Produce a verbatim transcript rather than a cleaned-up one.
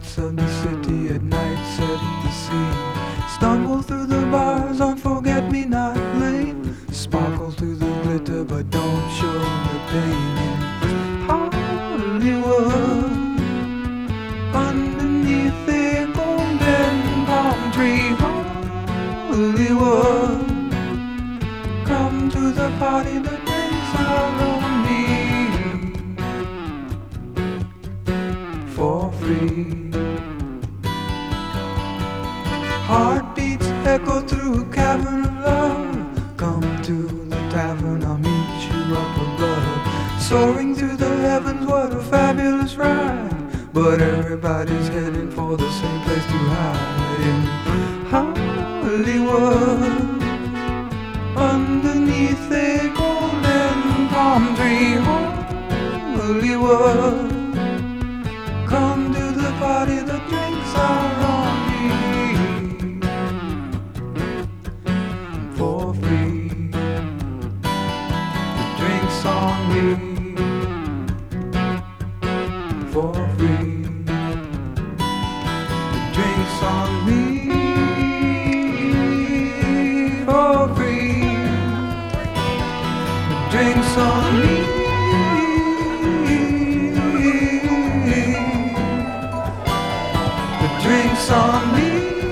lights of the city at night set the scene. Stumble through the bars on Forget-Me-Not Lane. Sparkle through the glitter but don't show the pain. In Hollywood, underneath the golden palm tree. Hollywood, come to the party, the drinks are on me for free. Heartbeats echo through a cavern of love. Come to the tavern, I'll meet you up above. Soaring through the heavens, what a fabulous ride. But everybody's heading for the same place to hide. In Hollywood, underneath a golden palm tree. Hollywood, come to the party, the drinks are on me for free. The drinks on me for free. The drinks on me for free. The drinks on me. The drinks on me.